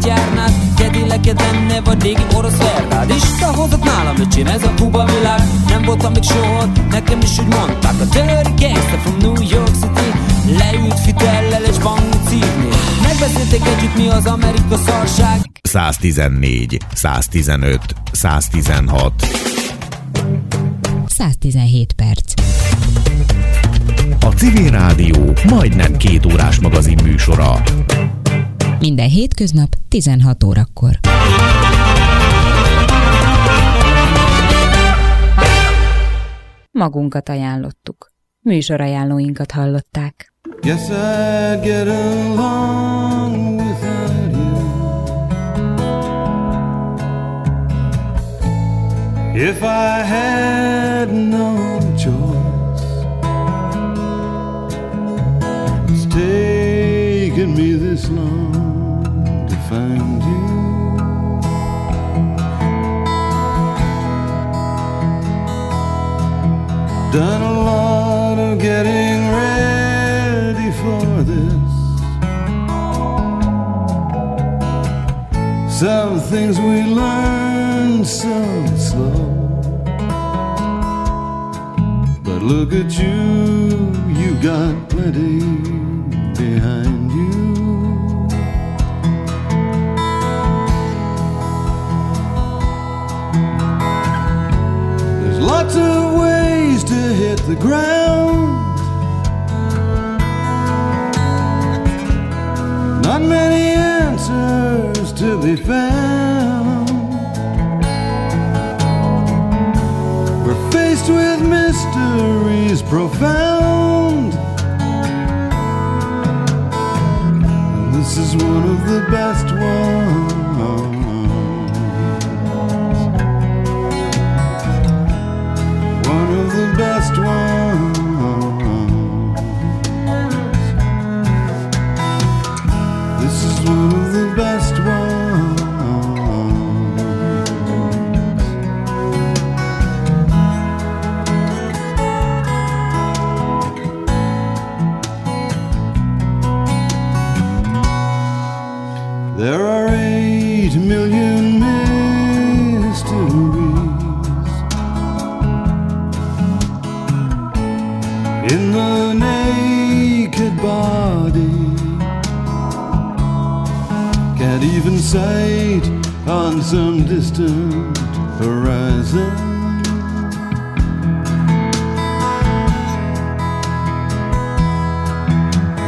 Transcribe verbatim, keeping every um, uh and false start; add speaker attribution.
Speaker 1: járnád, Cadillac-ed lenne, vagy régi orosz Ferrari. Isten hozott nálam, öcsém, ez a Kuba világ. Nem voltam még soha, nekem is úgy mondták. A dirty gangster from New York City leült Fidellel és bangit szívni. Megbeszélték együtt, mi az Amerika szarság.
Speaker 2: száztizennégy, száztizenöt, száztizenhat
Speaker 3: száztizenhét perc.
Speaker 2: A Civil Rádió majdnem két órás magazin műsora.
Speaker 3: Minden hétköznap tizenhat órakor. Magunkat ajánlottuk. Műsorajánlóinkat hallották.
Speaker 4: Guess I'd get along without you if I had no choice. It's taken me this long to find you. Done a lot of getting ready for this. Some things we learn so slow. But look at you, you got plenty behind you. There's lots of ways to hit the ground. Not many answers to be found. We're faced with mysteries profound, and this is one of the best ones. One of the best ones. This is one of the best ones. There are eight million mysteries in the naked body. Can't even sight on some distant horizon.